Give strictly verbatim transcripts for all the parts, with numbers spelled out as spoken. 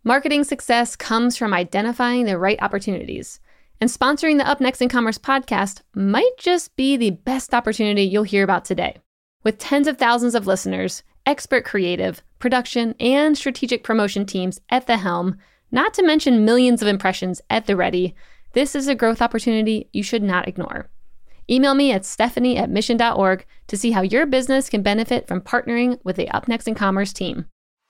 Marketing success comes from identifying the right opportunities. And sponsoring the Up Next in Commerce podcast might just be the best opportunity you'll hear about today. With tens of thousands of listeners, expert creative, production, and strategic promotion teams at the helm, not to mention millions of impressions at the ready, this is a growth opportunity you should not ignore. Email me at stephanie at mission dot org to see how your business can benefit from partnering with the Up Next in Commerce team.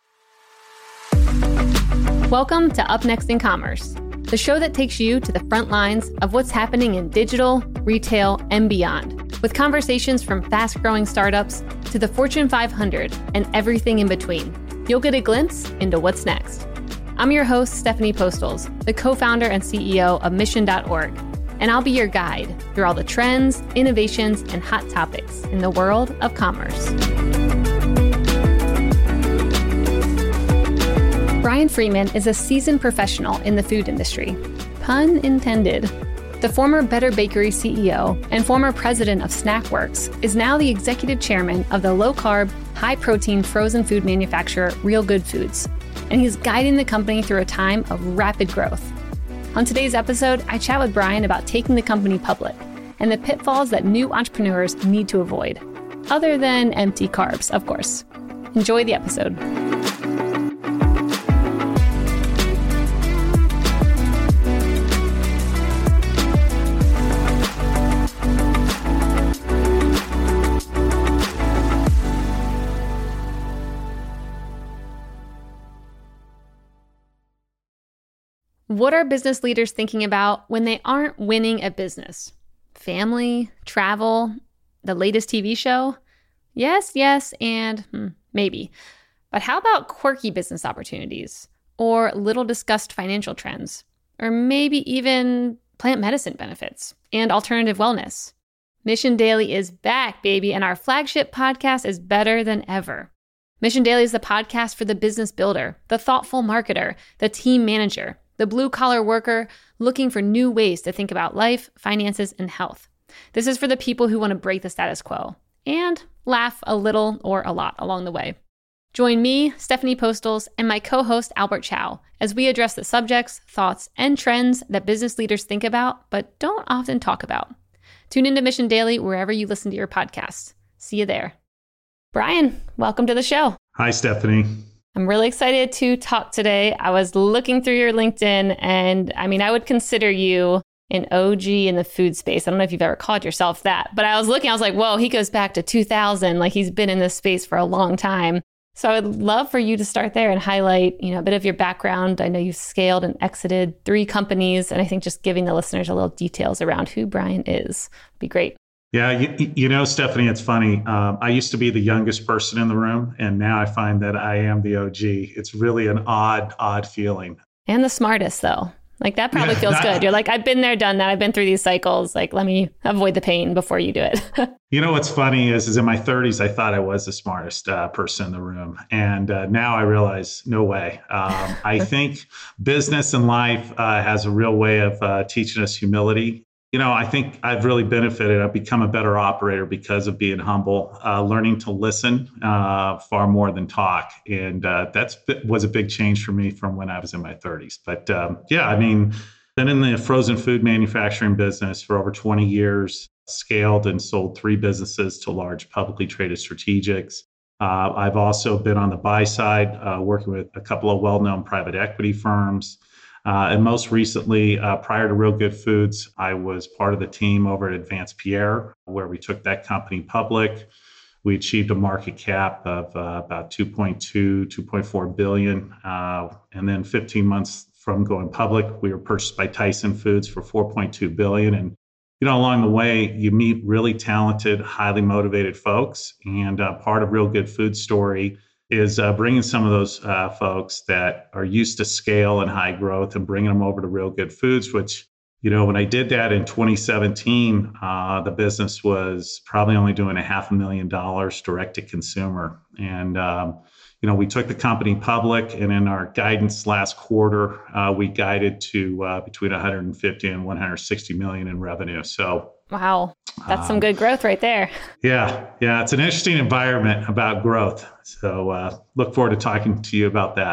Welcome to Up Next in Commerce, the show that takes you to the front lines of what's happening in digital, retail, and beyond, with conversations from fast-growing startups to the Fortune five hundred and everything in between. You'll get a glimpse into what's next. I'm your host, Stephanie Postles, the co-founder and C E O of mission dot org, and I'll be your guide through all the trends, innovations, and hot topics in the world of commerce. Brian Freeman is a seasoned professional in the food industry, pun intended. The former Better Bakery C E O and former president of Snackworks is now the executive chairman of the low-carb, high-protein frozen food manufacturer Real Good Foods, and he's guiding the company through a time of rapid growth. On today's episode, I chat with Brian about taking the company public and the pitfalls that new entrepreneurs need to avoid, other than empty carbs, of course. Enjoy the episode. What are business leaders thinking about when they aren't winning at business? Family, travel, the latest T V show? Yes, yes, and hmm, maybe. But how about quirky business opportunities or little discussed financial trends? Or maybe even plant medicine benefits and alternative wellness? Mission Daily is back, baby, and our flagship podcast is better than ever. Mission Daily is the podcast for the business builder, the thoughtful marketer, the team manager, the blue-collar worker looking for new ways to think about life, finances, and health. This is for the people who want to break the status quo and laugh a little or a lot along the way. Join me, Stephanie Postles, and my co-host Albert Chow as we address the subjects, thoughts, and trends that business leaders think about but don't often talk about. Tune into Mission Daily wherever you listen to your podcasts. See you there. Brian, welcome to the show. Hi, Stephanie. I'm really excited to talk today. I was looking through your LinkedIn, and I mean, I would consider you an O G in the food space. I don't know if you've ever called yourself that, but I was looking, I was like, whoa, he goes back to two thousand. Like, he's been in this space for a long time. So I would love for you to start there and highlight, you know, a bit of your background. I know you've scaled and exited three companies, and I think just giving the listeners a little details around who Brian is would be great. Yeah, you, you know, Stephanie, it's funny. Um, I used to be the youngest person in the room, and now I find that I am the O G. It's really an odd, odd feeling. And the smartest, though. Like, that probably yeah, feels that, good. You're like, I've been there, done that. I've been through these cycles. Like, let me avoid the pain before you do it. You know, what's funny is, is in my thirties, I thought I was the smartest uh, person in the room. And uh, now I realize, no way. Um, I think business and life uh, has a real way of uh, teaching us humility. You know, I think I've really benefited. I've become a better operator because of being humble, uh, learning to listen uh, far more than talk. And uh, that was a big change for me from when I was in my thirties. But um, yeah, I mean, been in the frozen food manufacturing business for over twenty years, scaled and sold three businesses to large publicly traded strategics. Uh, I've also been on the buy side, uh, working with a couple of well-known private equity firms. Uh, and most recently, uh, prior to Real Good Foods, I was part of the team over at Advanced Pierre, where we took that company public. We achieved a market cap of uh, about two point two, two point four billion. Uh, and then fifteen months from going public, we were purchased by Tyson Foods for four point two billion. And, you know, along the way, you meet really talented, highly motivated folks. And uh, part of Real Good Foods' story is uh, bringing some of those uh, folks that are used to scale and high growth and bringing them over to Real Good Foods, which, you know, when I did that in twenty seventeen, uh, the business was probably only doing a half a million dollars direct to consumer. And, um, you know, we took the company public, and in our guidance last quarter, uh, we guided to uh, between one hundred fifty and one hundred sixty million in revenue. So wow, that's um, some good growth right there. Yeah, yeah, it's an interesting environment about growth. So uh, look forward to talking to you about that.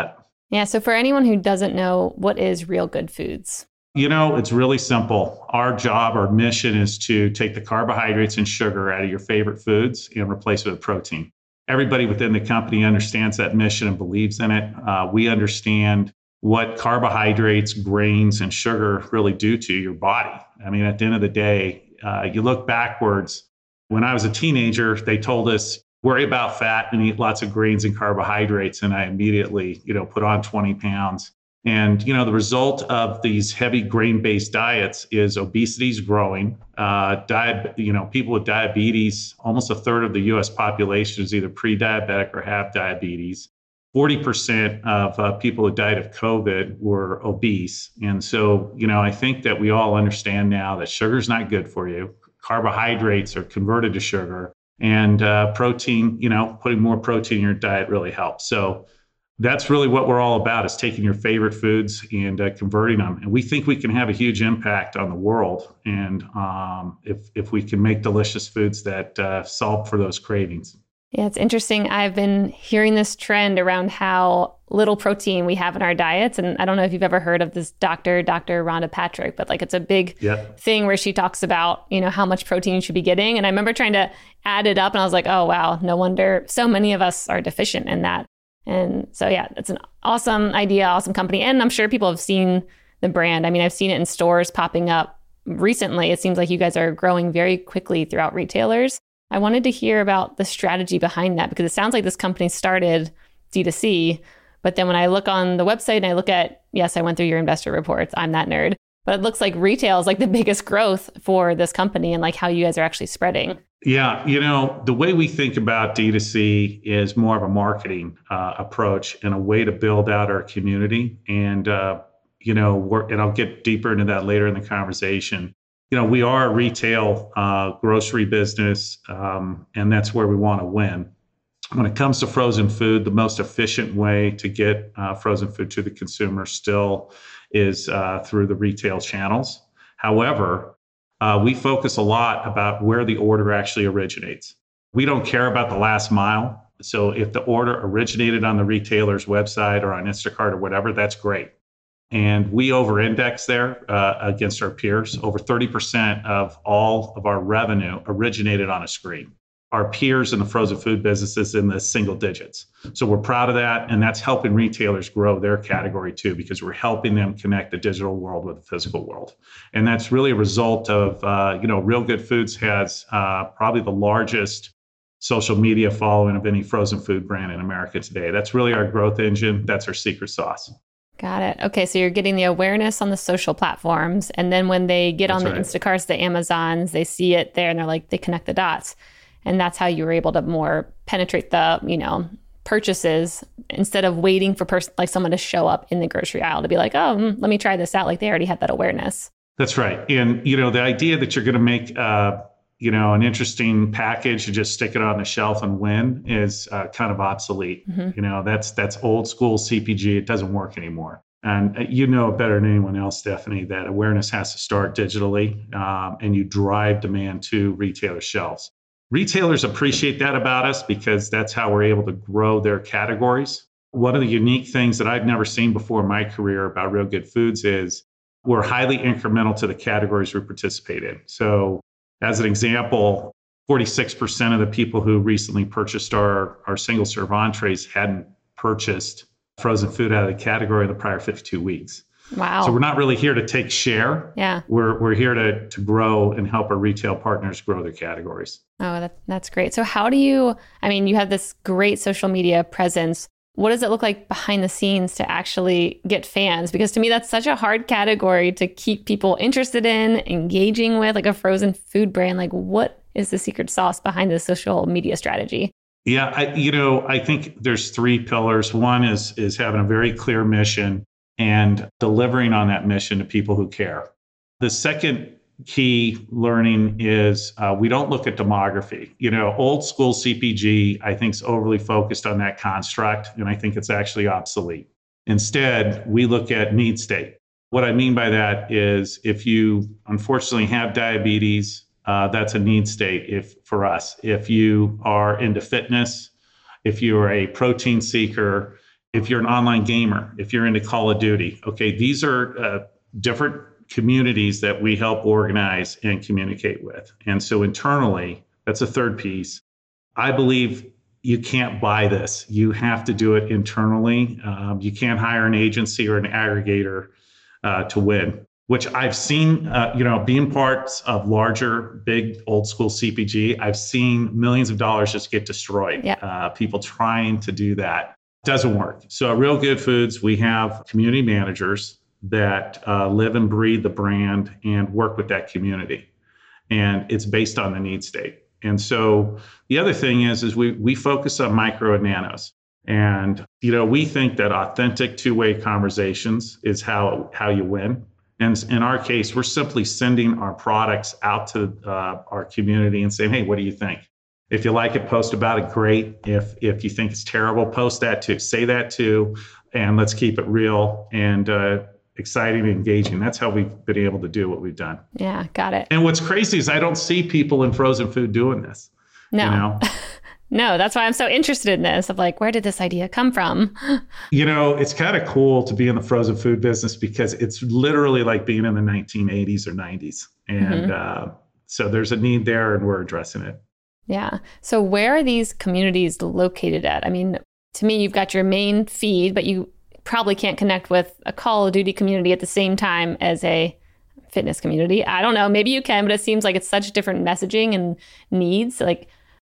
Yeah. So for anyone who doesn't know, what is Real Good Foods? You know, it's really simple. Our job, our mission is to take the carbohydrates and sugar out of your favorite foods and replace it with protein. Everybody within the company understands that mission and believes in it. Uh, we understand what carbohydrates, grains, and sugar really do to your body. I mean, at the end of the day, uh, you look backwards. When I was a teenager, they told us, worry about fat and eat lots of grains and carbohydrates. And I immediately, you know, put on twenty pounds. And, you know, the result of these heavy grain-based diets is obesity is growing. Uh, diet, you know, people with diabetes, almost a third of the U S population is either pre-diabetic or have diabetes. forty percent of uh, people who died of COVID were obese. And so, you know, I think that we all understand now that sugar is not good for you. Carbohydrates are converted to sugar. And uh, protein, you know, putting more protein in your diet really helps. So that's really what we're all about, is taking your favorite foods and uh, converting them. And we think we can have a huge impact on the world. And um, if, if we can make delicious foods that uh, solve for those cravings. Yeah, it's interesting. I've been hearing this trend around how little protein we have in our diets. And I don't know if you've ever heard of this doctor, Doctor Rhonda Patrick, but like it's a big yep. thing where she talks about, you know, how much protein you should be getting. And I remember trying to add it up and I was like, oh, wow, no wonder so many of us are deficient in that. And so, yeah, it's an awesome idea, awesome company. And I'm sure people have seen the brand. I mean, I've seen it in stores popping up recently. It seems like you guys are growing very quickly throughout retailers. I wanted to hear about the strategy behind that, because it sounds like this company started D two C, but then when I look on the website and I look at, yes, I went through your investor reports, I'm that nerd, but it looks like retail is like the biggest growth for this company and like how you guys are actually spreading. Yeah, you know, the way we think about D two C is more of a marketing uh, approach and a way to build out our community. And, uh, you know, we're, and I'll get deeper into that later in the conversation. You know, we are a retail uh, grocery business, um, and that's where we want to win. When it comes to frozen food, the most efficient way to get uh, frozen food to the consumer still is uh, through the retail channels. However, uh, we focus a lot about where the order actually originates. We don't care about the last mile. So if the order originated on the retailer's website or on Instacart or whatever, that's great. And we over-index there uh, against our peers. Over thirty percent of all of our revenue originated on a screen. Our peers in the frozen food business is in the single digits. So we're proud of that. And that's helping retailers grow their category too, because we're helping them connect the digital world with the physical world. And that's really a result of, uh, you know, Real Good Foods has uh, probably the largest social media following of any frozen food brand in America today. That's really our growth engine. That's our secret sauce. Got it. Okay, so you're getting the awareness on the social platforms. And then when they get That's on the right. Instacarts, the Amazons, they see it there and they're like, they connect the dots. And that's how you were able to more penetrate the, you know, purchases instead of waiting for person like someone to show up in the grocery aisle to be like, oh, mm, let me try this out. Like they already had that awareness. That's right. And, you know, the idea that you're going to make, uh, you know, an interesting package and just stick it on the shelf and win is uh, kind of obsolete. Mm-hmm. You know, that's that's old school C P G. It doesn't work anymore. And uh, you know better than anyone else, Stephanie, that awareness has to start digitally, um, and you drive demand to retailer shelves. Retailers appreciate that about us because that's how we're able to grow their categories. One of the unique things that I've never seen before in my career about Real Good Foods is we're highly incremental to the categories we participate in. So as an example, forty-six percent of the people who recently purchased our, our single serve entrees hadn't purchased frozen food out of the category in the prior fifty-two weeks. Wow. So we're not really here to take share. Yeah. We're we're here to to grow and help our retail partners grow their categories. Oh, that, that's great. So how do you, I mean, you have this great social media presence. What does it look like behind the scenes to actually get fans? Because to me, that's such a hard category to keep people interested in, engaging with, like a frozen food brand. Like, what is the secret sauce behind the social media strategy? Yeah, I, you know, I think there's three pillars. One is is having a very clear mission and delivering on that mission to people who care. The second key learning is uh, we don't look at demography. You know, old school C P G, I think, is overly focused on that construct, and I think it's actually obsolete. Instead, we look at need state. What I mean by that is if you unfortunately have diabetes, uh, that's a need state if for us. If you are into fitness, if you're a protein seeker, If you're an online gamer, if you're into Call of Duty, okay, these are uh, different communities that we help organize and communicate with. And so internally, that's a third piece. I believe you can't buy this. You have to do it internally. Um, you can't hire an agency or an aggregator uh, to win, which I've seen, uh, you know, being parts of larger, big, old school C P G, I've seen millions of dollars just get destroyed. Yeah. Uh, people trying to do that. Doesn't work. So at Real Good Foods, we have community managers that uh, live and breathe the brand and work with that community. And it's based on the need state. And so the other thing is, is we we focus on micro and nanos. And, you know, we think that authentic two-way conversations is how, how you win. And in our case, we're simply sending our products out to uh, our community and saying, hey, what do you think? If you like it, post about it, great. If if you think it's terrible, post that too. Say that too. And let's keep it real and uh, exciting and engaging. That's how we've been able to do what we've done. Yeah, got it. And what's crazy is I don't see people in frozen food doing this. No. You know? No, that's why I'm so interested in this of like, where did this idea come from? You know, it's kind of cool to be in the frozen food business because it's literally like being in the nineteen eighties or nineties. And mm-hmm. uh, so there's a need there and we're addressing it. Yeah. So where are these communities located at? I mean, to me, you've got your main feed, but you probably can't connect with a Call of Duty community at the same time as a fitness community. I don't know. Maybe you can, but it seems like it's such different messaging and needs. Like,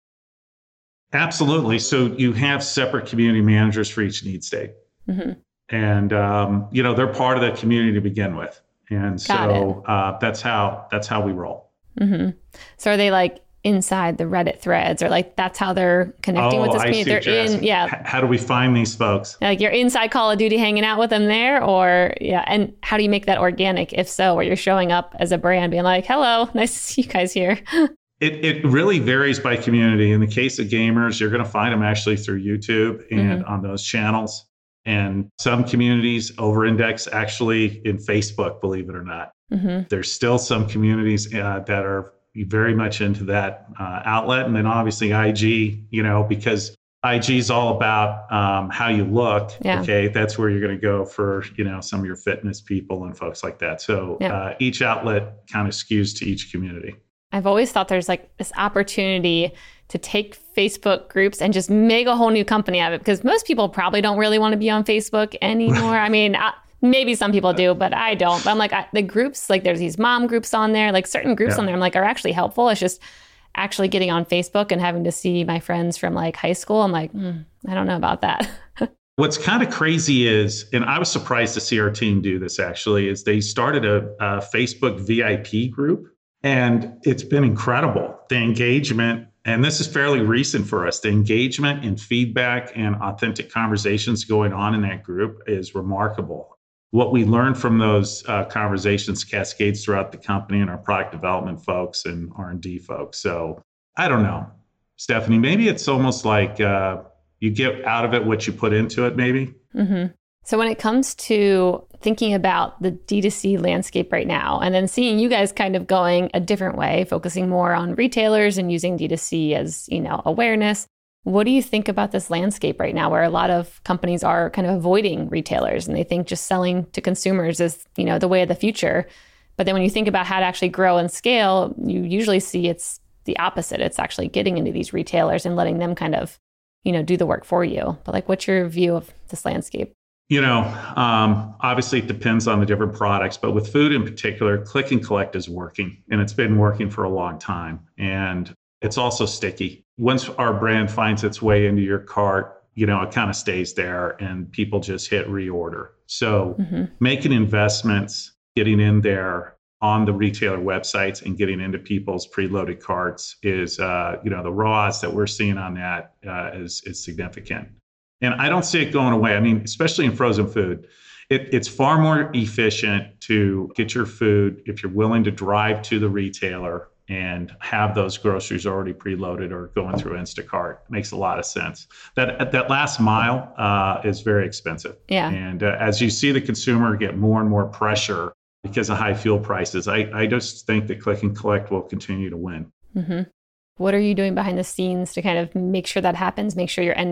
absolutely. So you have separate community managers for each need state. Mm-hmm. And, um, you know, they're part of the community to begin with. And so uh, that's how that's how we roll. Mm-hmm. So are they like inside the Reddit threads or like that's how they're connecting oh, with this I community? See they're in, in, yeah. H- how do we find these folks? Like you're inside Call of Duty hanging out with them there or, yeah. And how do you make that organic? If so, where you're showing up as a brand being like, hello, nice to see you guys here. It it really varies by community. In the case of gamers, you're going to find them actually through YouTube and mm-hmm. on those channels. And some communities over-index actually in Facebook, believe it or not. Mm-hmm. There's still some communities uh, that are very much into that uh, outlet. And then obviously I G, you know, because I G is all about um, how you look. Yeah. Okay. That's where you're going to go for, you know, some of your fitness people and folks like that. So yeah. uh, each outlet kind of skews to each community. I've always thought there's like this opportunity to take Facebook groups and just make a whole new company out of it because most people probably don't really want to be on Facebook anymore. I mean, I, maybe some people do, but I don't. But I'm like, I, the groups, like there's these mom groups on there, like certain groups yeah. on there, I'm like, are actually helpful. It's just actually getting on Facebook and having to see my friends from like high school. I'm like, mm, I don't know about that. What's kind of crazy is, and I was surprised to see our team do this actually, is they started a, a Facebook V I P group. And it's been incredible. The engagement, and this is fairly recent for us, the engagement and feedback and authentic conversations going on in that group is remarkable. What we learned from those uh, conversations cascades throughout the company and our product development folks and R and D folks. So I don't know, Stephanie, maybe it's almost like uh, you get out of it what you put into it, maybe. Mm-hmm. So when it comes to thinking about the D two C landscape right now, and then seeing you guys kind of going a different way, focusing more on retailers and using D two C as, you know, awareness, what do you think about this landscape right now where a lot of companies are kind of avoiding retailers and they think just selling to consumers is, you know, the way of the future. But then when you think about how to actually grow and scale, you usually see it's the opposite. It's actually getting into these retailers and letting them kind of, you know, do the work for you. But like, what's your view of this landscape? You know, um, obviously it depends on the different products, but with food in particular, click and collect is working and it's been working for a long time. And it's also sticky. Once our brand finds its way into your cart, you know, it kind of stays there and people just hit reorder. So mm-hmm. making investments, getting in there on the retailer websites and getting into people's preloaded carts is, uh, you know, the R O A S that we're seeing on that uh, is, is significant. And I don't see it going away. I mean, especially in frozen food, it, it's far more efficient to get your food if you're willing to drive to the retailer and have those groceries already preloaded or going through Instacart. It makes a lot of sense. That that last mile uh, is very expensive. Yeah. And uh, as you see the consumer get more and more pressure because of high fuel prices, I, I just think that click and collect will continue to win. Mm-hmm. What are you doing behind the scenes to kind of make sure that happens, make sure you're ending up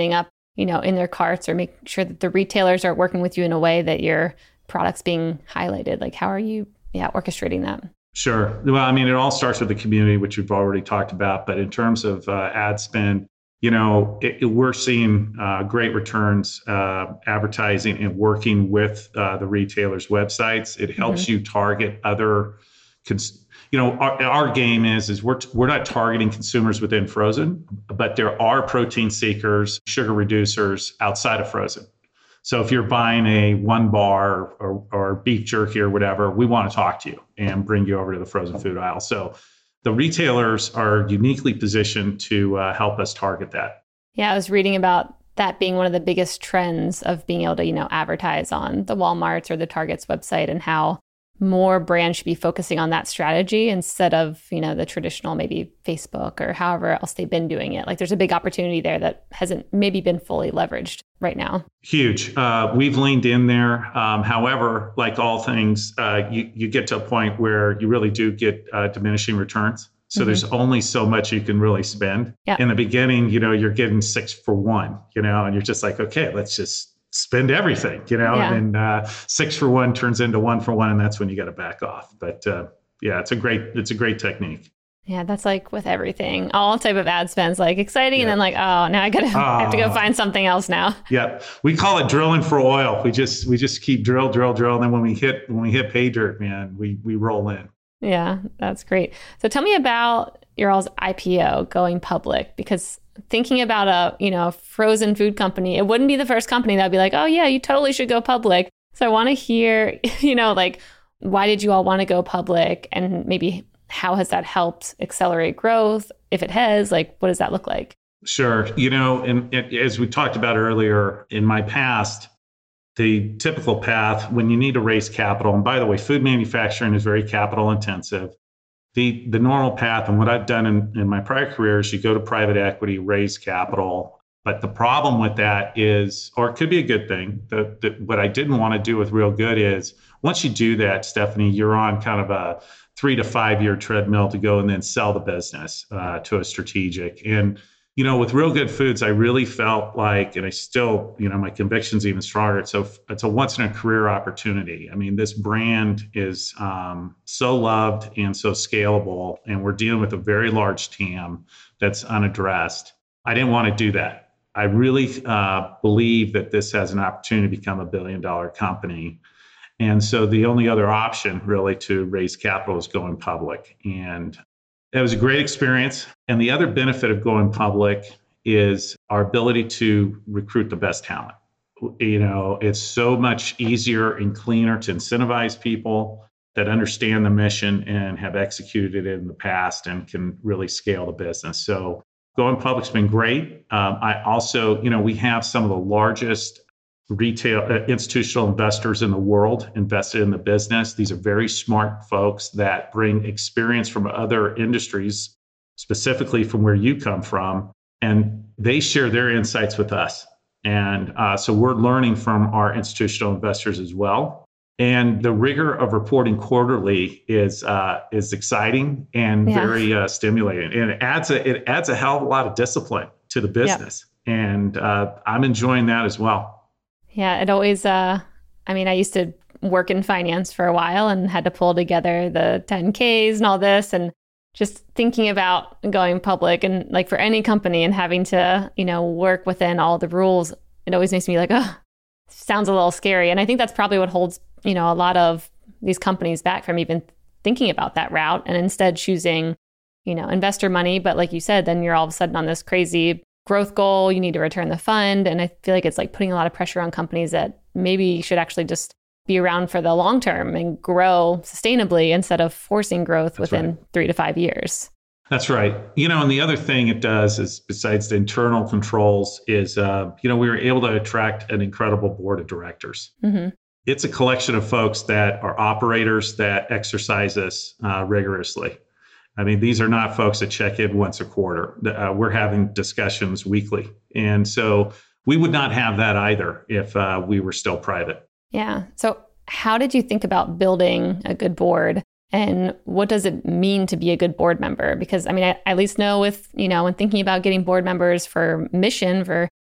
you know, in their carts, or make sure that the retailers are working with you in a way that your product's being highlighted? Like, how are you, yeah, orchestrating that? Sure. Well, I mean, it all starts with the community, which we've already talked about. But in terms of uh, ad spend, you know, it, it, we're seeing uh, great returns uh, advertising and working with uh, the retailers' websites. It helps mm-hmm. you target other, cons- you know, our, our game is is we're we're not targeting consumers within frozen, but there are protein seekers, sugar reducers outside of frozen. So if you're buying a one bar or, or beef jerky or whatever, we want to talk to you and bring you over to the frozen food aisle. So the retailers are uniquely positioned to uh, help us target that. Yeah, I was reading about that being one of the biggest trends of being able to, you know, advertise on the Walmart's or the Target's website, and how more brands should be focusing on that strategy instead of, you know, the traditional maybe Facebook or however else they've been doing it. Like, there's a big opportunity there that hasn't maybe been fully leveraged right now. Huge. Uh, we've leaned in there. Um, however, like all things, uh, you, you get to a point where you really do get uh, diminishing returns. So mm-hmm. there's only so much you can really spend. Yep. In the beginning, you know, you're getting six for one, you know, and you're just like, okay, let's just spend everything, you know, yeah. and then uh, six for one turns into one for one. And that's when you got to back off. But uh, yeah, it's a great, it's a great technique. Yeah, that's like with everything. All type of ad spends like exciting, yeah. and then like, oh, now I gotta uh, I have to go find something else now. Yeah, we call it drilling for oil. We just we just keep drill, drill, drill, and then when we hit when we hit pay dirt, man, we we roll in. Yeah, that's great. So tell me about your all's I P O, going public, because thinking about a you know frozen food company, it wouldn't be the first company that'd be like, oh yeah, you totally should go public. So I want to hear, you know, like, why did you all want to go public, and maybe how has that helped accelerate growth? If it has, like, what does that look like? Sure. You know, and, and as we talked about earlier, in my past, the typical path when you need to raise capital, and by the way, food manufacturing is very capital intensive. The the normal path, and what I've done in, in my prior career, is you go to private equity, raise capital. But the problem with that is, or it could be a good thing, the, the, what I didn't want to do with Real Good is, once you do that, Stephanie, you're on kind of a three to five year treadmill to go and then sell the business uh, to a strategic. And, you know, with Real Good Foods, I really felt like, and I still, you know, my conviction's even stronger. It's a, it's a once in a career opportunity. I mean, this brand is um, so loved and so scalable, and we're dealing with a very large T A M that's unaddressed. I didn't want to do that. I really uh, believe that this has an opportunity to become a billion dollar company. And so the only other option really to raise capital is going public. And it was a great experience. And the other benefit of going public is our ability to recruit the best talent. You know, it's so much easier and cleaner to incentivize people that understand the mission and have executed it in the past and can really scale the business. So going public's been great. Um, I also, you know, we have some of the largest retail uh, institutional investors in the world invested in the business. These are very smart folks that bring experience from other industries, specifically from where you come from, and they share their insights with us. And uh, so we're learning from our institutional investors as well. And the rigor of reporting quarterly is uh, is exciting and yeah. very uh, stimulating, and it adds a it adds a hell of a lot of discipline to the business. Yep. And uh, I'm enjoying that as well. Yeah, it always, uh, I mean, I used to work in finance for a while and had to pull together the ten Ks and all this, and just thinking about going public and like for any company and having to, you know, work within all the rules, it always makes me like, oh, sounds a little scary. And I think that's probably what holds, you know, a lot of these companies back from even thinking about that route, and instead choosing, you know, investor money. But like you said, then you're all of a sudden on this crazy growth goal, you need to return the fund. And I feel like it's like putting a lot of pressure on companies that maybe should actually just be around for the long term and grow sustainably instead of forcing growth That's within right. three to five years. That's right. You know, and the other thing it does is, besides the internal controls, is, uh, you know, we were able to attract an incredible board of directors. Mm-hmm. It's a collection of folks that are operators that exercise us uh, rigorously. I mean, these are not folks that check in once a quarter. Uh, we're having discussions weekly. And so we would not have that either if uh, we were still private. Yeah. So how did you think about building a good board? And what does it mean to be a good board member? Because, I mean, I, I at least know with, you know, when thinking about getting board members for mission, for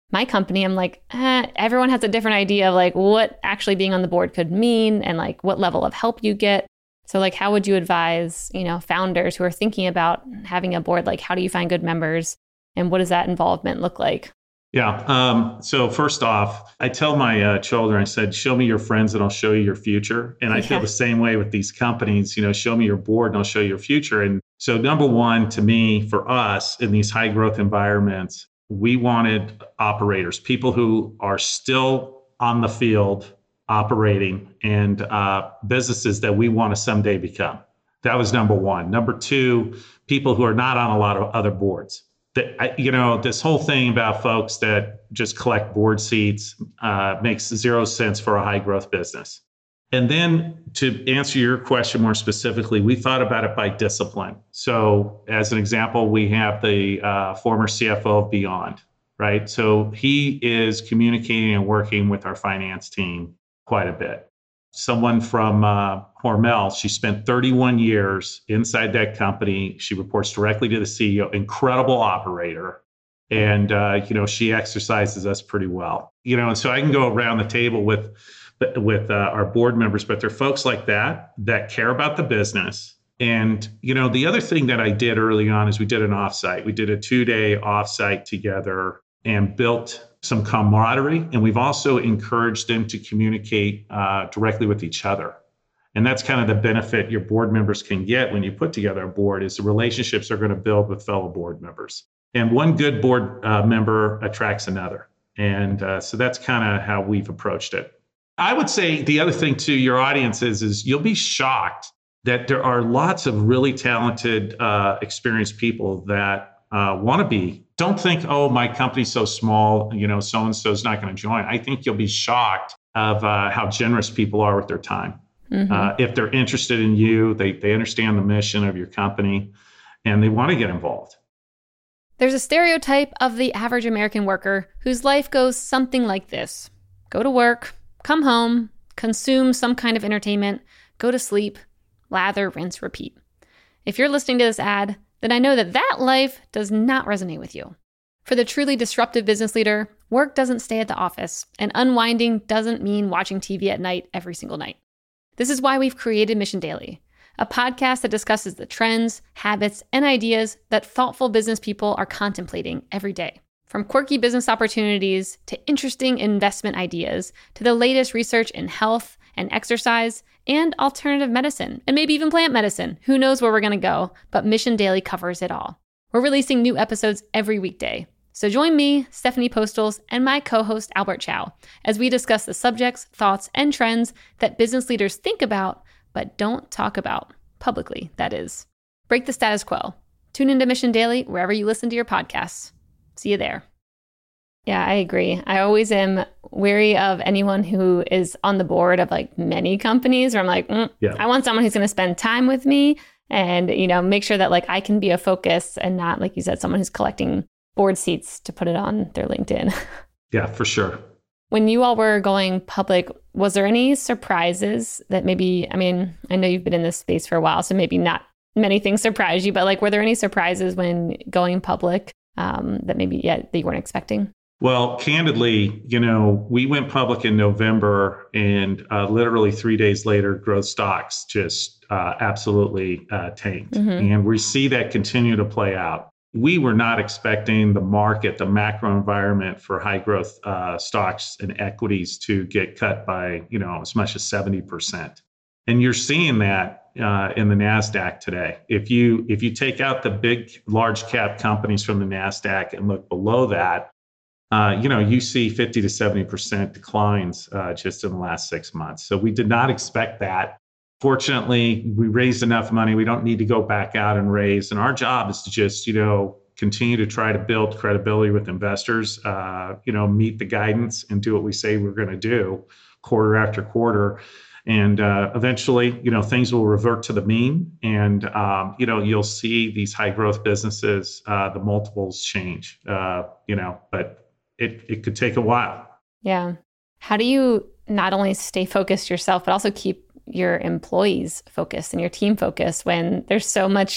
my company, I'm like, eh, everyone has a different idea of like what actually being on the board could mean and like what level of help you get. So like, how would you advise, you know, founders who are thinking about having a board? Like, how do you find good members and what does that involvement look like? Yeah. Um, so first off, I tell my uh, children, I said, show me your friends and I'll show you your future. And I Yeah. feel the same way with these companies, you know, show me your board and I'll show you your future. And so number one, to me, for us in these high growth environments, we wanted operators, people who are still on the field operating and uh, businesses that we want to someday become. That was number one. Number two, people who are not on a lot of other boards. That, you know, this whole thing about folks that just collect board seats uh, makes zero sense for a high growth business. And then to answer your question more specifically, we thought about it by discipline. So as an example, we have the uh, former C F O of Beyond, right? So he is communicating and working with our finance team quite a bit. Someone from uh, Hormel, she spent thirty-one years inside that company. She reports directly to the C E O, incredible operator. And, uh, you know, she exercises us pretty well. You know, and so I can go around the table with with uh, our board members, but they're folks like that, that care about the business. And, you know, the other thing that I did early on is we did an offsite. We did a two-day offsite together and built some camaraderie. And we've also encouraged them to communicate uh, directly with each other. And that's kind of the benefit your board members can get when you put together a board is the relationships are going to build with fellow board members. And one good board uh, member attracts another. And uh, so that's kind of how we've approached it. I would say the other thing to your audience is, is you'll be shocked that there are lots of really talented, uh, experienced people that uh, want to be. Don't think, oh, my company's so small, you know, so-and-so is not going to join. I think you'll be shocked of uh, how generous people are with their time. Mm-hmm. Uh, if they're interested in you, they, they understand the mission of your company and they want to get involved. There's a stereotype of the average American worker whose life goes something like this. Go to work, come home, consume some kind of entertainment, go to sleep, lather, rinse, repeat. If you're listening to this ad, then I know that that life does not resonate with you. For the truly disruptive business leader, work doesn't stay at the office, and unwinding doesn't mean watching T V at night every single night. This is why we've created Mission Daily, a podcast that discusses the trends, habits, and ideas that thoughtful business people are contemplating every day. From quirky business opportunities to interesting investment ideas to the latest research in health and exercise and alternative medicine, and maybe even plant medicine. Who knows where we're going to go, but Mission Daily covers it all. We're releasing new episodes every weekday. So join me, Stephanie Postles, and my co-host Albert Chow as we discuss the subjects, thoughts, and trends that business leaders think about but don't talk about, publicly, that is. Break the status quo. Tune into Mission Daily wherever you listen to your podcasts. See you there. Yeah, I agree. I always am wary of anyone who is on the board of like many companies where I'm like, mm, yeah. I want someone who's going to spend time with me and, you know, make sure that like I can be a focus and not, like you said, someone who's collecting board seats to put it on their LinkedIn. Yeah, for sure. When you all were going public, was there any surprises that maybe, I mean, I know you've been in this space for a while, so maybe not many things surprised you, but like, were there any surprises when going public um, that maybe yeah, that you weren't expecting? Well, candidly, you know, we went public in November and uh, literally three days later, growth stocks just uh, absolutely uh, tanked. Mm-hmm. And we see that continue to play out. We were not expecting the market, the macro environment for high growth uh, stocks and equities to get cut by, you know, as much as seventy percent. And you're seeing that uh, in the NASDAQ today. If you if you take out the big, large cap companies from the NASDAQ and look below that, uh, you know, you see fifty to seventy percent declines uh, just in the last six months. So we did not expect that. Fortunately, we raised enough money. We don't need to go back out and raise. And our job is to just, you know, continue to try to build credibility with investors, uh, you know, meet the guidance and do what we say we're going to do quarter after quarter. And uh, eventually, you know, things will revert to the mean. And, um, you know, you'll see these high growth businesses, uh, the multiples change, uh, you know, but it, it could take a while. Yeah. How do you not only stay focused yourself, but also keep your employees focused and your team focused when there's so much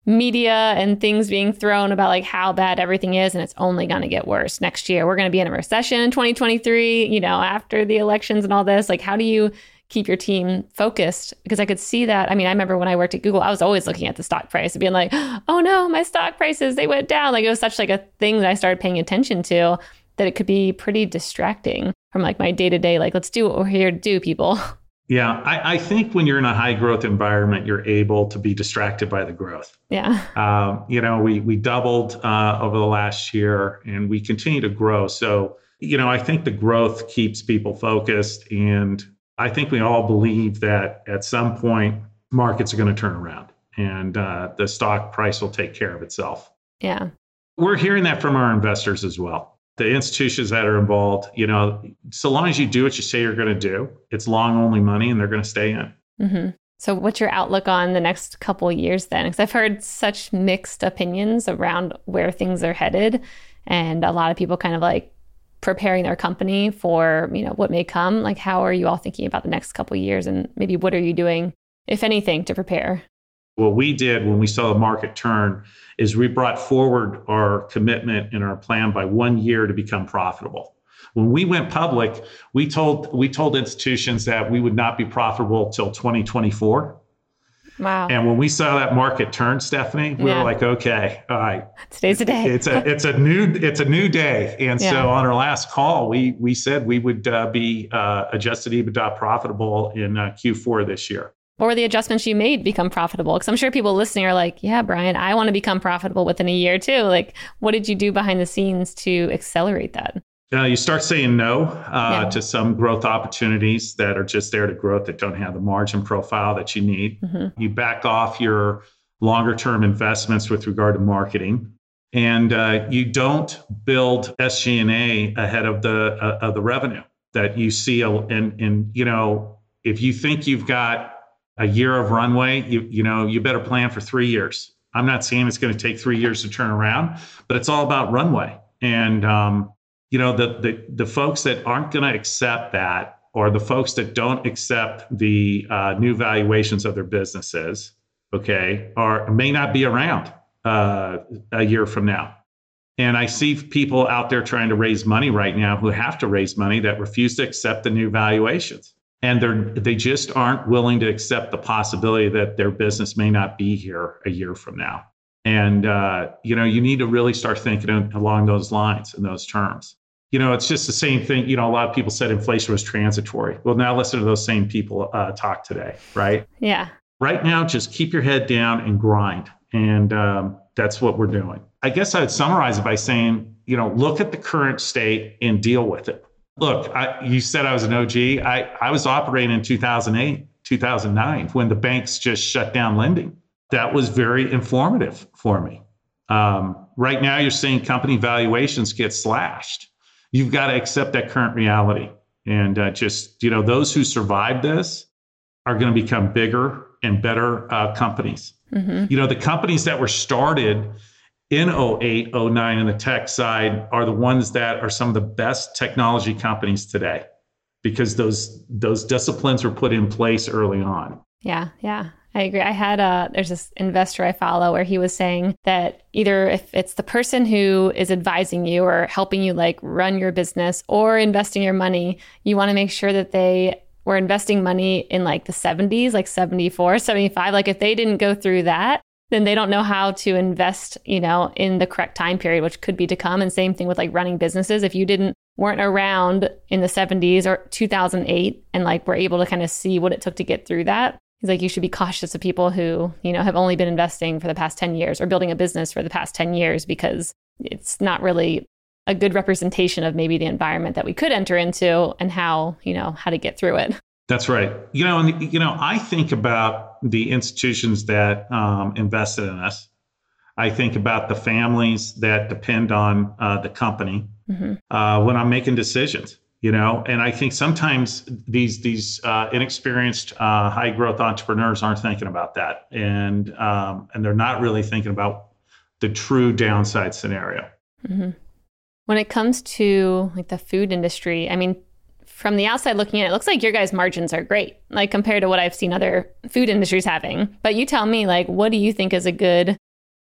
media and things being thrown about like how bad everything is, and it's only going to get worse next year. We're going to be in a recession in twenty twenty-three, you know, after the elections and all this. Like, how do you keep your team focused? Because I could see that. I mean, I remember when I worked at Google, I was always looking at the stock price and being like, oh no, my stock prices, they went down. Like, it was such like a thing that I started paying attention to, that it could be pretty distracting from like my day-to-day, like, let's do what we're here to do, people. Yeah, I, I think when you're in a high growth environment, you're able to be distracted by the growth. Yeah. Um, you know, we we doubled uh, over the last year, and we continue to grow. So, you know, I think the growth keeps people focused, and I think we all believe that at some point markets are going to turn around, and uh, the stock price will take care of itself. Yeah. We're hearing that from our investors as well. The institutions that are involved, you know, so long as you do what you say you're going to do, it's long only money, and they're going to stay in. Mm-hmm. So what's your outlook on the next couple of years then? Because I've heard such mixed opinions around where things are headed, and a lot of people kind of like preparing their company for, you know, what may come. Like, how are you all thinking about the next couple of years, and maybe what are you doing, if anything, to prepare? What we did when we saw the market turn is we brought forward our commitment and our plan by one year to become profitable. When we went public, we told we told institutions that we would not be profitable till twenty twenty-four. Wow. And when we saw that market turn, Stephanie, we yeah. were like, okay, all right. Today's the day. it's a it's a new it's a new day. And yeah. so on our last call, we we said we would uh, be uh, adjusted EBITDA profitable in uh, Q four this year. What were the adjustments you made to become profitable? Because I'm sure people listening are like, yeah, Brian, I want to become profitable within a year too. Like, what did you do behind the scenes to accelerate that? Uh, you start saying no uh, yeah. to some growth opportunities that are just there to growth, that don't have the margin profile that you need. Mm-hmm. You back off your longer term investments with regard to marketing. And uh, you don't build S G and A ahead of the uh, of the revenue that you see. And, and, you know, if you think you've got a year of runway, you you know, you better plan for three years. I'm not saying it's going to take three years to turn around, but it's all about runway. And, um, you know, the, the, the folks that aren't going to accept that, or the folks that don't accept the uh, new valuations of their businesses, okay, are may not be around uh, a year from now. And I see people out there trying to raise money right now who have to raise money that refuse to accept the new valuations. And they're they just aren't willing to accept the possibility that their business may not be here a year from now. And, uh, you know, you need to really start thinking along those lines and those terms. You know, it's just the same thing. You know, a lot of people said inflation was transitory. Well, now listen to those same people uh, talk today, right? Yeah. Right now, just keep your head down and grind. And um, that's what we're doing. I guess I'd summarize it by saying, you know, look at the current state and deal with it. Look, I, you said I was an O G. I, I was operating in two thousand eight, two thousand nine, when the banks just shut down lending. That was very informative for me. Um, right now, you're seeing company valuations get slashed. You've got to accept that current reality. And uh, just, you know, those who survive this are going to become bigger and better uh, companies. Mm-hmm. You know, the companies that were started in oh eight, oh nine in the tech side are the ones that are some of the best technology companies today, because those those disciplines were put in place early on. Yeah, yeah, I agree. I had a, there's this investor I follow where he was saying that either if it's the person who is advising you or helping you like run your business or investing your money, you want to make sure that they were investing money in like the seventies, like seventy-four, seventy-five. Like if they didn't go through that, then they don't know how to invest, you know, in the correct time period, which could be to come. And same thing with like running businesses. If you didn't, weren't around in the seventies or two thousand eight and like were able to kind of see what it took to get through that, he's like, you should be cautious of people who, you know, have only been investing for the past ten years or building a business for the past ten years, because it's not really a good representation of maybe the environment that we could enter into and how, you know, how to get through it. That's right. You know, and, you know, I think about the institutions that um, invested in us. I think about the families that depend on uh, the company mm-hmm. uh, when I'm making decisions, you know, and I think sometimes these these uh, inexperienced uh, high growth entrepreneurs aren't thinking about that. And um, and they're not really thinking about the true downside scenario. Mm-hmm. When it comes to like the food industry, I mean, from the outside looking in, it looks like your guys' margins are great, like compared to what I've seen other food industries having. But you tell me, like, what do you think is a good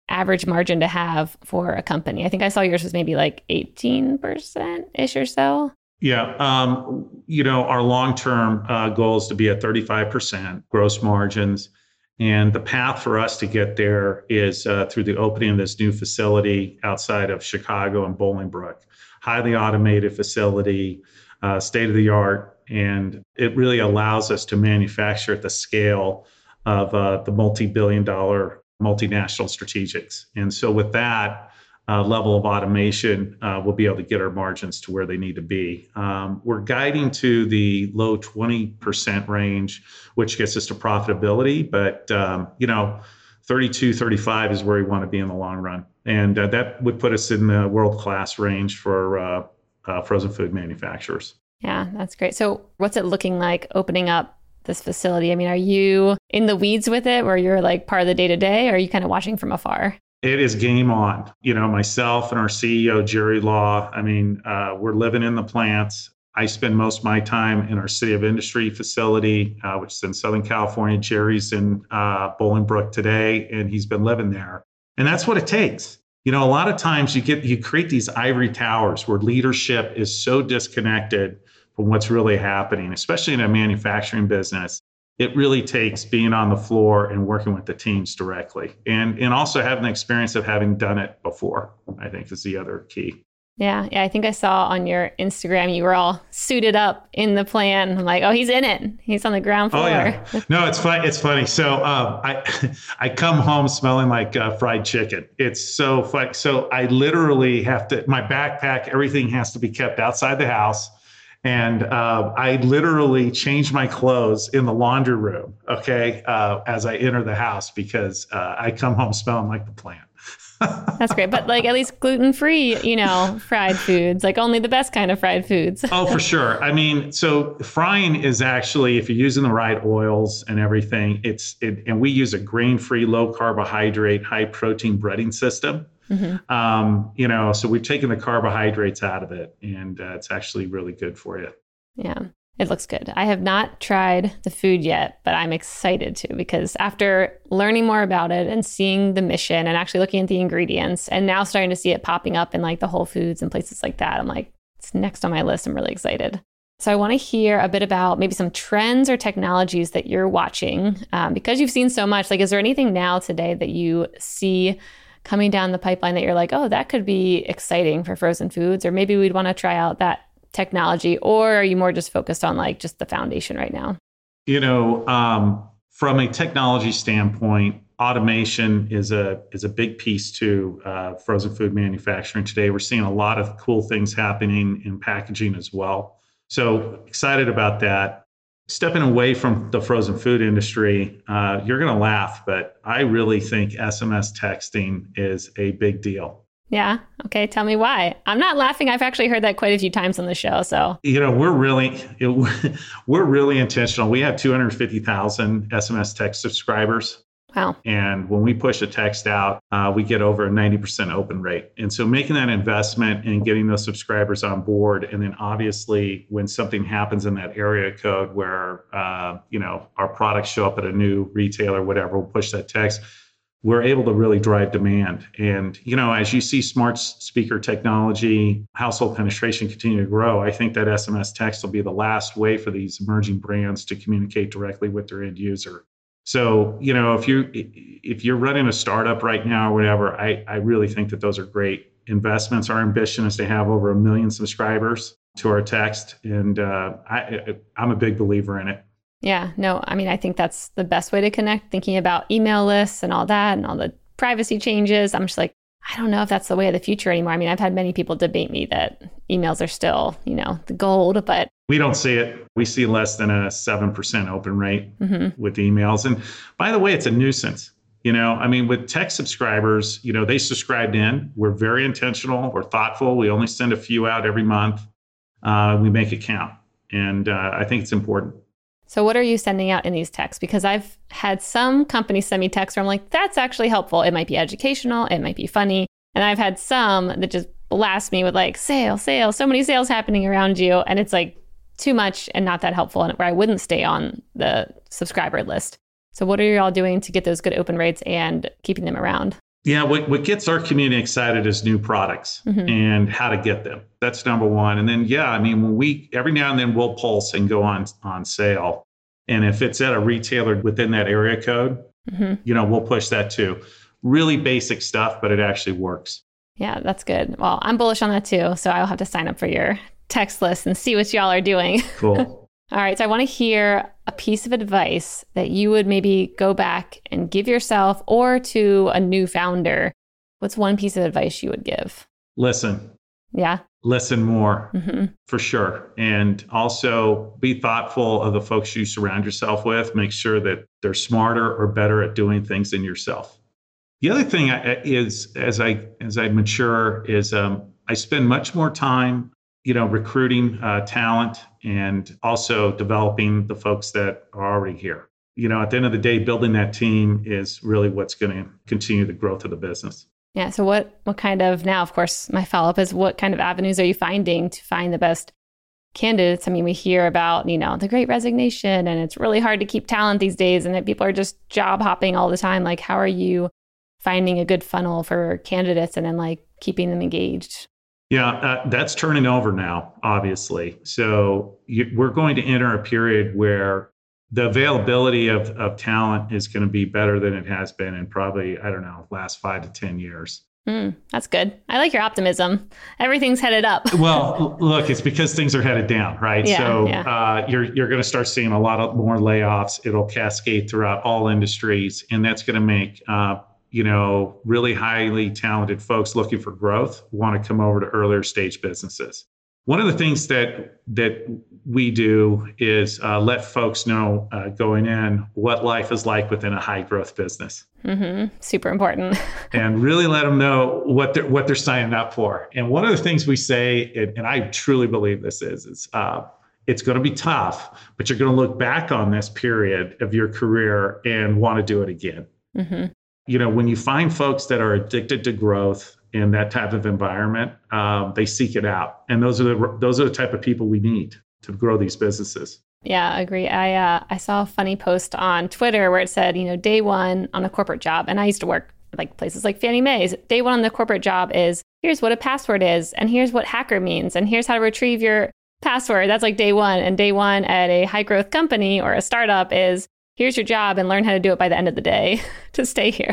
average margin to have for a company? I think I saw yours was maybe like eighteen percent-ish or so. Yeah. Um, you know, our long-term uh, goal is to be at thirty-five percent gross margins. And the path for us to get there is uh, through the opening of this new facility outside of Chicago and Bolingbrook. Highly automated facility, uh, state-of-the-art, and it really allows us to manufacture at the scale of uh, the multi-billion dollar multinational strategics. And so with that, Uh, level of automation, uh, we'll be able to get our margins to where they need to be. Um, we're guiding to the low twenty percent range, which gets us to profitability. But, um, you know, thirty-two, thirty-five is where we want to be in the long run. And uh, that would put us in the world-class range for uh, uh, frozen food manufacturers. Yeah, that's great. So what's it looking like opening up this facility? I mean, are you in the weeds with it where you're like part of the day-to-day, or are you kind of watching from afar? It is game on. You know, myself and our C E O, Jerry Law, I mean, uh, we're living in the plants. I spend most of my time in our City of Industry facility, uh, which is in Southern California. Jerry's in uh, Bolingbrook today, and he's been living there. And that's what it takes. You know, a lot of times you get you create these ivory towers where leadership is so disconnected from what's really happening, especially in a manufacturing business. It really takes being on the floor and working with the teams directly, and and also having the experience of having done it before, I think, is the other key. Yeah, yeah. I think I saw on your Instagram you were all suited up in the plan. I'm like, oh, he's in it. He's on the ground floor. Oh yeah. No, it's funny. It's funny. So um, I I come home smelling like uh, fried chicken. It's so funny. So I literally have to. My backpack, everything has to be kept outside the house. And uh, I literally change my clothes in the laundry room, okay, uh, as I enter the house, because uh, I come home smelling like the plant. That's great. But like at least gluten-free, you know, fried foods, like only the best kind of fried foods. Oh, for sure. I mean, so frying is actually, if you're using the right oils and everything, it's, it, and we use a grain-free, low carbohydrate, high protein breading system. Mm-hmm. Um, you know, so we've taken the carbohydrates out of it, and uh, it's actually really good for you. Yeah, it looks good. I have not tried the food yet, but I'm excited to, because after learning more about it and seeing the mission and actually looking at the ingredients and now starting to see it popping up in like the Whole Foods and places like that, I'm like, it's next on my list. I'm really excited. So I want to hear a bit about maybe some trends or technologies that you're watching, um, because you've seen so much. Like, is there anything now today that you see coming down the pipeline that you're like, oh, that could be exciting for frozen foods, or maybe we'd want to try out that technology? Or are you more just focused on like just the foundation right now? You know, um, from a technology standpoint, automation is a is a big piece to uh, frozen food manufacturing today. We're seeing a lot of cool things happening in packaging as well. So excited about that. Stepping away from the frozen food industry, uh, you're going to laugh, but I really think S M S texting is a big deal. Yeah. Okay. Tell me why. I'm not laughing. I've actually heard that quite a few times on the show. So, you know, we're really, it, we're really intentional. We have two hundred fifty thousand S M S text subscribers. Wow. And when we push a text out, uh, we get over a ninety percent open rate. And so making that investment and getting those subscribers on board, and then obviously when something happens in that area code where, uh, you know, our products show up at a new retailer, whatever, we'll push that text, we're able to really drive demand. And, you know, as you see smart speaker technology, household penetration continue to grow, I think that S M S text will be the last way for these emerging brands to communicate directly with their end user. So, you know, if you if you're running a startup right now or whatever, I, I really think that those are great investments. Our ambition is to have over a million subscribers to our text, and uh, I, I'm a big believer in it. Yeah, no, I mean, I think that's the best way to connect, thinking about email lists and all that and all the privacy changes. I'm just like, I don't know if that's the way of the future anymore. I mean, I've had many people debate me that emails are still, you know, the gold, but we don't see it. We see less than a seven percent open rate mm-hmm. with emails. And by the way, it's a nuisance. You know, I mean, with tech subscribers, you know, they subscribed in. We're very intentional. We're thoughtful. We only send a few out every month. Uh, we make it count. And uh, I think it's important. So what are you sending out in these texts? Because I've had some companies send me texts where I'm like, that's actually helpful. It might be educational. It might be funny. And I've had some that just blast me with like, sale, sale, so many sales happening around you. And it's like too much and not that helpful, and where I wouldn't stay on the subscriber list. So what are you all doing to get those good open rates and keeping them around? Yeah, what, what gets our community excited is new products mm-hmm. and how to get them. That's number one. And then, yeah, I mean, when we, every now and then we'll pulse and go on, on sale. And if it's at a retailer within that area code, mm-hmm. you know, we'll push that too. Really basic stuff, but it actually works. Yeah, that's good. Well, I'm bullish on that too. So I'll have to sign up for your text list and see what y'all are doing. Cool. All right. So I want to hear a piece of advice that you would maybe go back and give yourself or to a new founder. What's one piece of advice you would give? Listen. Yeah. Listen more, mm-hmm. for sure. And also be thoughtful of the folks you surround yourself with. Make sure that they're smarter or better at doing things than yourself. The other thing is, as I as I mature, is um, I spend much more time, you know, recruiting uh, talent and also developing the folks that are already here. You know, at the end of the day, building that team is really what's going to continue the growth of the business. Yeah. So what what kind of, now, of course, my follow-up is what kind of avenues are you finding to find the best candidates? I mean, we hear about, you know, the Great Resignation, and it's really hard to keep talent these days, and that people are just job hopping all the time. Like, how are you finding a good funnel for candidates and then like keeping them engaged? Yeah, uh, that's turning over now, obviously. So you, we're going to enter a period where the availability of, of talent is going to be better than it has been in probably, I don't know, last five to ten years. Mm, that's good. I like your optimism. Everything's headed up. Well, look, it's because things are headed down, right? Yeah, so yeah. Uh, you're you're going to start seeing a lot of more layoffs. It'll cascade throughout all industries, and that's going to make uh, you know, really highly talented folks looking for growth want to come over to earlier stage businesses. One of the things that that we do is uh, let folks know uh, going in what life is like within a high growth business. Mm-hmm. Super important. And really let them know what they're, what they're signing up for. And one of the things we say, and, and I truly believe this is, is uh, it's going to be tough, but you're going to look back on this period of your career and want to do it again. Mm-hmm. You know, when you find folks that are addicted to growth in that type of environment, um, they seek it out. And those are the those are the type of people we need to grow these businesses. Yeah, I agree. I uh, I saw a funny post on Twitter where it said, you know, day one on a corporate job. And I used to work like places like Fannie Mae's. Day one on the corporate job is here's what a password is, and here's what hacker means, and here's how to retrieve your password. That's like day one. And day one at a high growth company or a startup is here's your job and learn how to do it by the end of the day to stay here.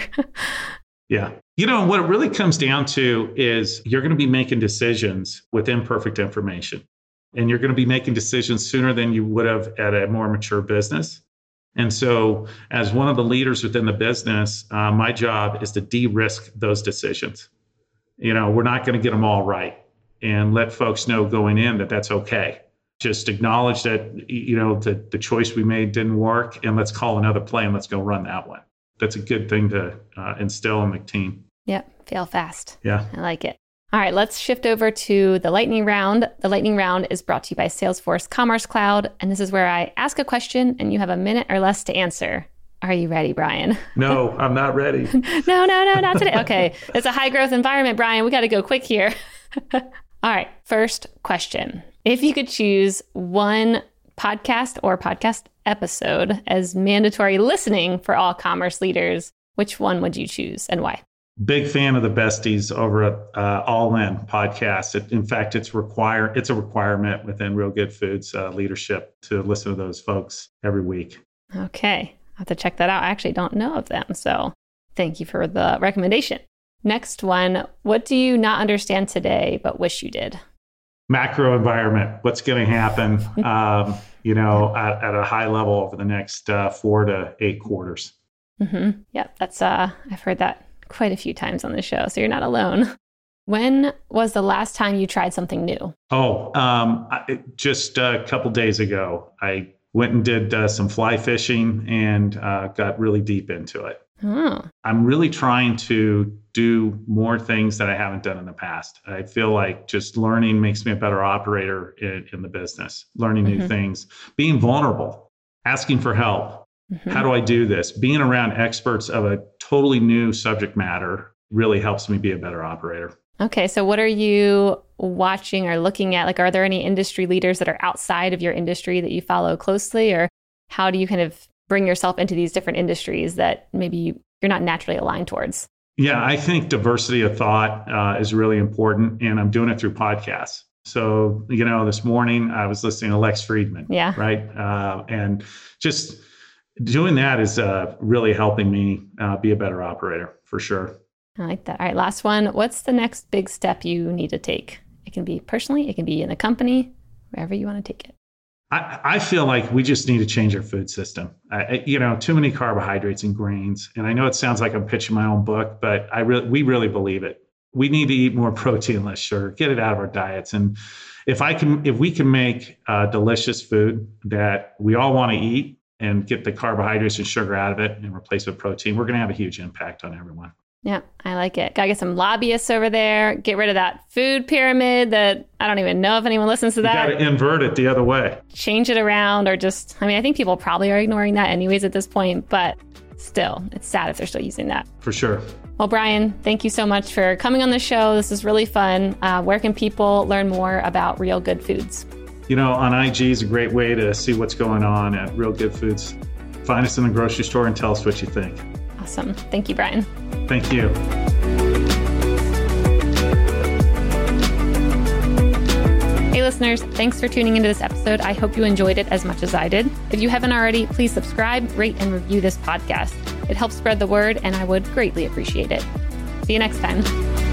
Yeah. You know, what it really comes down to is you're going to be making decisions with imperfect information. And you're going to be making decisions sooner than you would have at a more mature business. And so as one of the leaders within the business, uh, my job is to de-risk those decisions. You know, we're not going to get them all right, and let folks know going in that that's okay. Just acknowledge that, you know, the, the choice we made didn't work, and let's call another play and let's go run that one. That's a good thing to uh, instill in the team. Yep. Fail fast. Yeah. I like it. All right, let's shift over to the lightning round. The lightning round is brought to you by Salesforce Commerce Cloud. And this is where I ask a question and you have a minute or less to answer. Are you ready, Brian? No, I'm not ready. no, no, no, not today. Okay. It's a high growth environment, Brian. We got to go quick here. All right. First question. If you could choose one podcast or podcast episode as mandatory listening for all commerce leaders, which one would you choose and why? Big fan of the besties over at uh, All In podcast. It, in fact, it's require it's a requirement within Real Good Foods uh, leadership to listen to those folks every week. Okay. I'll have to check that out. I actually don't know of them. So thank you for the recommendation. Next one. What do you not understand today, but wish you did? Macro environment. What's going to happen, um, you know, at, at a high level over the next uh, four to eight quarters. Mm-hmm. Yep. That's, uh, I've heard that quite a few times on the show, so you're not alone. When was the last time you tried something new? Oh, um, I, just a couple days ago, I went and did uh, some fly fishing and uh, got really deep into it. Oh. I'm really trying to do more things that I haven't done in the past. I feel like just learning makes me a better operator in, in the business, learning mm-hmm. new things, being vulnerable, asking for help. Mm-hmm. How do I do this? Being around experts of a totally new subject matter really helps me be a better operator. Okay. So what are you watching or looking at? Like, are there any industry leaders that are outside of your industry that you follow closely? Or how do you kind of bring yourself into these different industries that maybe you, you're not naturally aligned towards? Yeah, I think diversity of thought uh, is really important, and I'm doing it through podcasts. So, you know, this morning I was listening to Lex Friedman, Yeah. right? Uh, and just doing that is uh, really helping me uh, be a better operator, for sure. I like that. All right, last one. What's the next big step you need to take? It can be personally, it can be in a company, wherever you want to take it. I, I feel like we just need to change our food system. I, you know, too many carbohydrates and grains. And I know it sounds like I'm pitching my own book, but I really, we really believe it. We need to eat more protein, less sugar, get it out of our diets. And if I can, if we can make uh, delicious food that we all want to eat and get the carbohydrates and sugar out of it and replace it with protein, we're going to have a huge impact on everyone. Yeah, I like it. Gotta get some lobbyists over there. Get rid of that food pyramid that I don't even know if anyone listens to that. You got to invert it the other way. Change it around, or just, I mean, I think people probably are ignoring that anyways at this point, but still, it's sad if they're still using that. For sure. Well, Brian, thank you so much for coming on the show. This is really fun. Uh, where can people learn more about Real Good Foods? You know, on I G is a great way to see what's going on at Real Good Foods. Find us in the grocery store and tell us what you think. Awesome. Thank you, Brian. Thank you. Hey, listeners, thanks for tuning into this episode. I hope you enjoyed it as much as I did. If you haven't already, please subscribe, rate, and review this podcast. It helps spread the word, and I would greatly appreciate it. See you next time.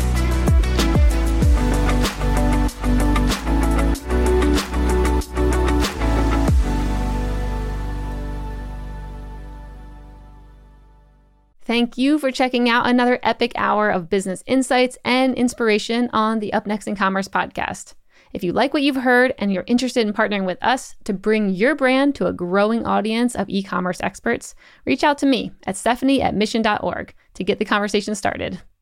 Thank you for checking out another epic hour of business insights and inspiration on the Up Next in Commerce podcast. If you like what you've heard and you're interested in partnering with us to bring your brand to a growing audience of e-commerce experts, reach out to me at Stephanie at mission dot org to get the conversation started.